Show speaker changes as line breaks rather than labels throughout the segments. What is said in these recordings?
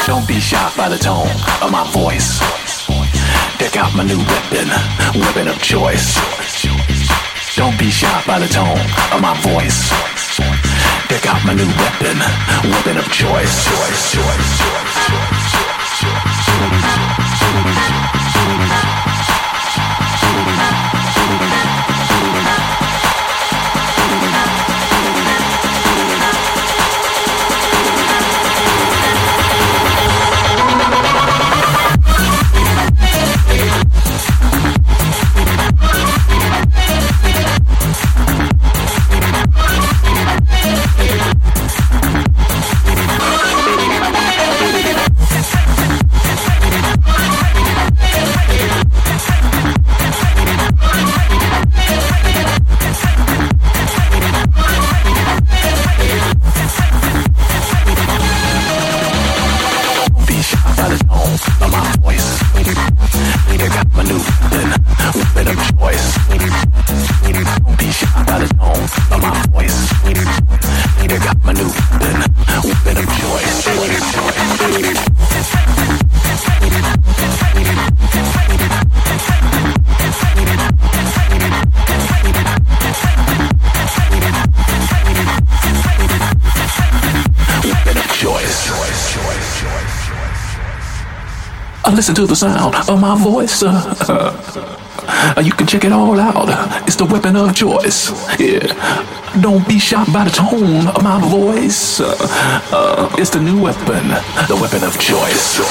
Don't be shocked by the tone of my voice. Check out my new weapon, weapon of choice. Don't be shocked by the tone of my voice. Check out my new weapon, weapon of choice. Listen to the sound of my voice. You can check it all out. It's the weapon of choice. Yeah. Don't be shocked by the tone of my voice. It's the new weapon, the weapon of choice.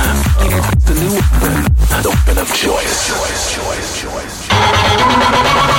The new weapon, the weapon of choice.